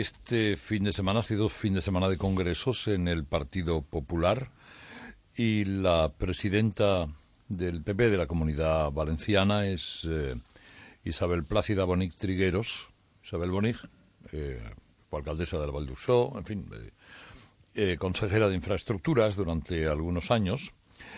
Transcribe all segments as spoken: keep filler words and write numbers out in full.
Este fin de semana ha sido fin de semana de congresos en el Partido Popular y la presidenta del P P de la Comunidad Valenciana es eh, Isabel Plácida Bonig Trigueros. Isabel Bonig, eh, fue alcaldesa del Val d'Uixó, en fin, eh, eh, consejera de Infraestructuras durante algunos años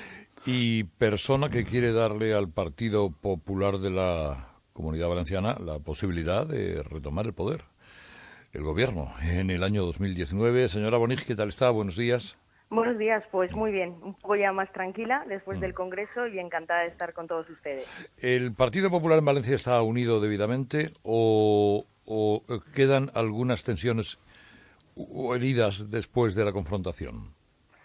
y persona que quiere darle al Partido Popular de la Comunidad Valenciana la posibilidad de retomar el poder, el gobierno, en el año dos mil diecinueve. Señora Bonig, ¿qué tal está? Buenos días. Buenos días, pues muy bien, un poco ya más tranquila después mm. del Congreso y encantada de estar con todos ustedes. ¿El Partido Popular en Valencia está unido debidamente o, o quedan algunas tensiones o heridas después de la confrontación?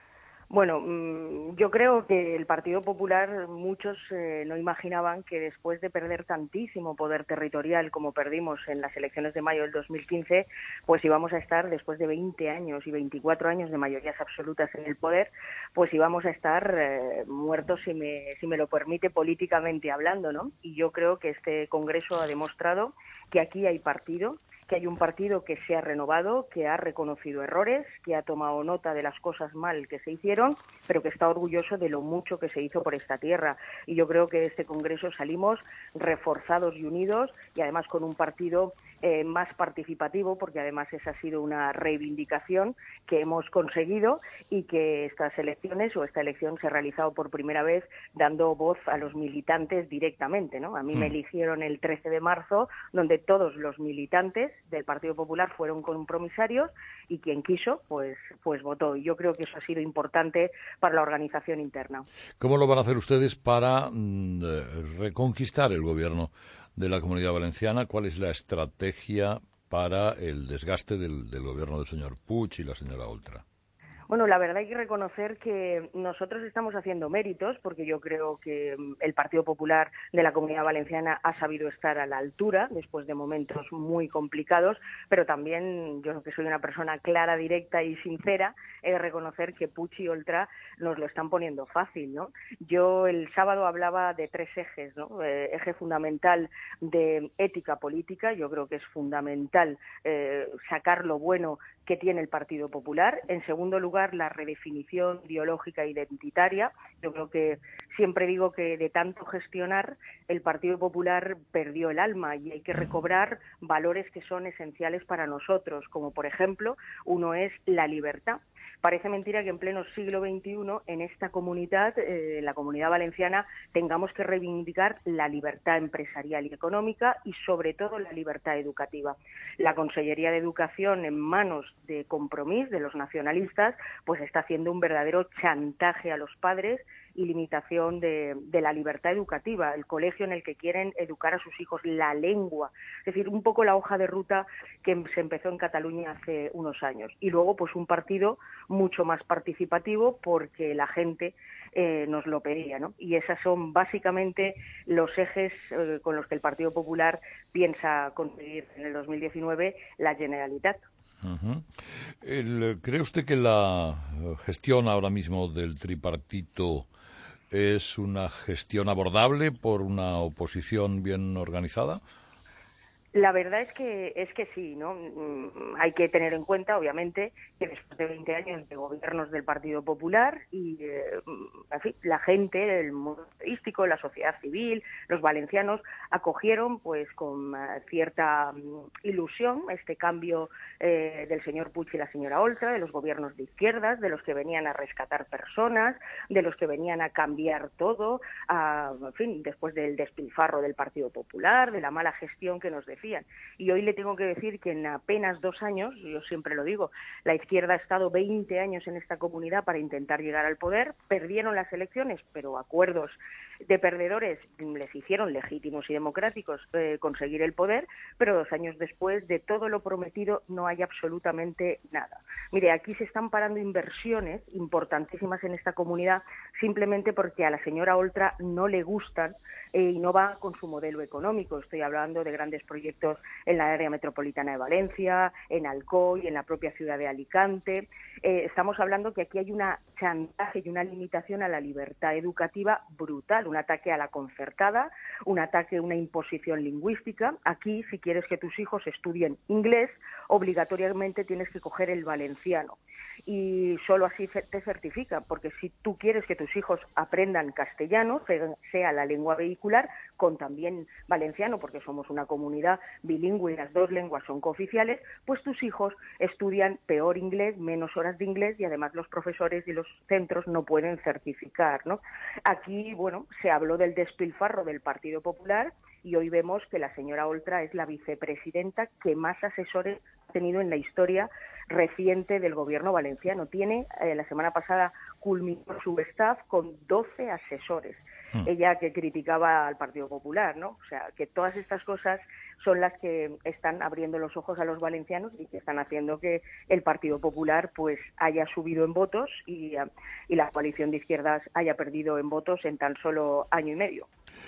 Bueno, yo creo que el Partido Popular, muchos eh, no imaginaban que después de perder tantísimo poder territorial como perdimos en las elecciones de mayo del dos mil quince, pues íbamos a estar, después de veinte años y veinticuatro años de mayorías absolutas en el poder, pues íbamos a estar eh, muertos, si me, si me lo permite, políticamente hablando, ¿no? Y yo creo que este Congreso ha demostrado que aquí hay partido, que hay un partido que se ha renovado, que ha reconocido errores, que ha tomado nota de las cosas mal que se hicieron, pero que está orgulloso de lo mucho que se hizo por esta tierra. Y yo creo que de este Congreso salimos reforzados y unidos y además con un partido eh, más participativo, porque además esa ha sido una reivindicación que hemos conseguido y que estas elecciones o esta elección se ha realizado por primera vez dando voz a los militantes directamente, ¿no? A mí hmm. me eligieron el trece de marzo, donde todos los militantes del Partido Popular fueron compromisarios y quien quiso, pues, pues votó. Y yo creo que eso ha sido importante para la organización interna. ¿Cómo lo van a hacer ustedes para mm, reconquistar el gobierno de la Comunidad Valenciana? ¿Cuál es la estrategia para el desgaste del, del gobierno del señor Puig y la señora Oltra? Bueno, la verdad hay que reconocer que nosotros estamos haciendo méritos, porque yo creo que el Partido Popular de la Comunidad Valenciana ha sabido estar a la altura después de momentos muy complicados, pero también yo que soy una persona clara, directa y sincera, he de reconocer que Puig y Oltra nos lo están poniendo fácil, ¿no? Yo el sábado hablaba de tres ejes, ¿no? Eh, eje fundamental de ética política, yo creo que es fundamental eh, sacar lo bueno que tiene el Partido Popular. En segundo lugar, la redefinición ideológica e identitaria. Yo creo que siempre digo que de tanto gestionar, el Partido Popular perdió el alma y hay que recobrar valores que son esenciales para nosotros, como por ejemplo, uno es la libertad. Parece mentira que en pleno siglo veintiuno en esta comunidad, eh, en la Comunidad Valenciana, tengamos que reivindicar la libertad empresarial y económica y sobre todo la libertad educativa. La Consellería de Educación en manos de Compromís, de los nacionalistas, pues está haciendo un verdadero chantaje a los padres y limitación de, de la libertad educativa, el colegio en el que quieren educar a sus hijos, la lengua, es decir, un poco la hoja de ruta que se empezó en Cataluña hace unos años. Y luego, pues un partido mucho más participativo porque la gente eh, nos lo pedía, ¿no? Y esos son básicamente los ejes eh, con los que el Partido Popular piensa conseguir en el dos mil diecinueve la Generalitat. Uh-huh. El, ¿Cree usted que la gestión ahora mismo del tripartito es una gestión abordable por una oposición bien organizada? La verdad es que es que sí, ¿no? Hay que tener en cuenta, obviamente, que después de veinte años de gobiernos del Partido Popular y, eh, en fin, la gente, el mundo turístico, la sociedad civil, los valencianos acogieron, pues, con uh, cierta um, ilusión este cambio eh, del señor Puig y la señora Oltra, de los gobiernos de izquierdas, de los que venían a rescatar personas, de los que venían a cambiar todo, a, en fin, después del despilfarro del Partido Popular, de la mala gestión que nos decían. Y hoy le tengo que decir que en apenas dos años, yo siempre lo digo, la izquierda ha estado veinte años en esta comunidad para intentar llegar al poder, perdieron las elecciones, pero acuerdos de perdedores les hicieron legítimos y democráticos eh, conseguir el poder, pero dos años después de todo lo prometido no hay absolutamente nada. Mire, aquí se están parando inversiones importantísimas en esta comunidad simplemente porque a la señora Oltra no le gustan eh, y no va con su modelo económico. Estoy hablando de grandes proyectos proyectos en la área metropolitana de Valencia, en Alcoy, en la propia ciudad de Alicante. Eh, estamos hablando que aquí hay una chantaje y una limitación a la libertad educativa brutal, un ataque a la concertada, un ataque a una imposición lingüística. Aquí, si quieres que tus hijos estudien inglés, obligatoriamente tienes que coger el valenciano. Y solo así te certifica, porque si tú quieres que tus hijos aprendan castellano, sea la lengua vehicular, con también valenciano, porque somos una comunidad bilingüe y las dos lenguas son cooficiales, pues tus hijos estudian peor inglés, menos horas de inglés, y además los profesores y los centros no pueden certificar, ¿no? Aquí, bueno, se habló del despilfarro del Partido Popular, y hoy vemos que la señora Oltra es la vicepresidenta que más asesores ha tenido en la historia reciente del gobierno valenciano. Tiene, eh, la semana pasada culminó su staff con doce asesores. Mm. Ella que criticaba al Partido Popular, ¿no? O sea, que todas estas cosas son las que están abriendo los ojos a los valencianos y que están haciendo que el Partido Popular pues haya subido en votos y, y la coalición de izquierdas haya perdido en votos en tan solo año y medio.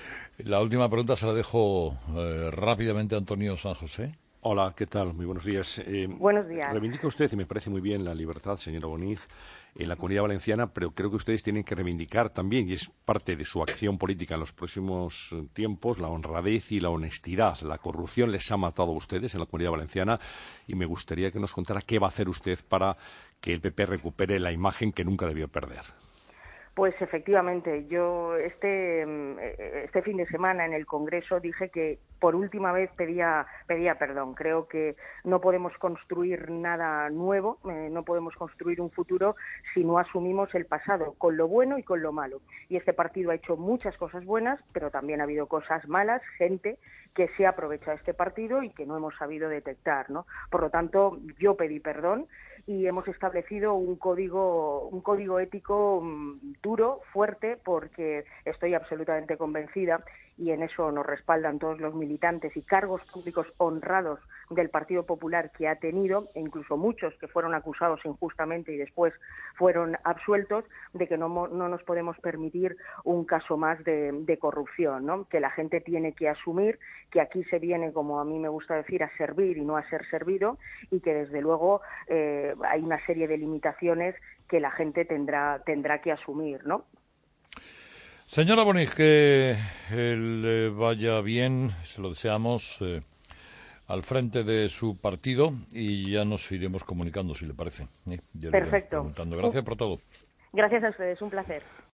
La última pregunta se la dejo eh, rápidamente a Antonio San José. Hola, ¿qué tal? Muy buenos días. Eh, buenos días. Reivindica usted, y me parece muy bien, la libertad, señora Boniz, en la Comunidad Valenciana, pero creo que ustedes tienen que reivindicar también, y es parte de su acción política en los próximos tiempos, la honradez y la honestidad. La corrupción les ha matado a ustedes en la Comunidad Valenciana, y me gustaría que nos contara qué va a hacer usted para que el P P recupere la imagen que nunca debió perder. Pues efectivamente, yo este este fin de semana en el Congreso dije que por última vez pedía pedía perdón. Creo que no podemos construir nada nuevo, eh, no podemos construir un futuro si no asumimos el pasado, con lo bueno y con lo malo. Y este partido ha hecho muchas cosas buenas, pero también ha habido cosas malas, gente que se ha aprovechado este partido y que no hemos sabido detectar, ¿no? Por lo tanto, yo pedí perdón y hemos establecido un código un código ético um, duro, fuerte, porque estoy absolutamente convencida, y en eso nos respaldan todos los militantes y cargos públicos honrados del Partido Popular que ha tenido, e incluso muchos que fueron acusados injustamente y después fueron absueltos, de que no, no nos podemos permitir un caso más de, de corrupción, ¿no? Que la gente tiene que asumir que aquí se viene, como a mí me gusta decir, a servir y no a ser servido, y que desde luego eh, hay una serie de limitaciones que la gente tendrá tendrá que asumir, ¿no? Señora Boniz, que le eh, vaya bien, se lo deseamos, eh, al frente de su partido, y ya nos iremos comunicando, si le parece. ¿eh? Perfecto. Gracias por todo. Gracias a ustedes, un placer.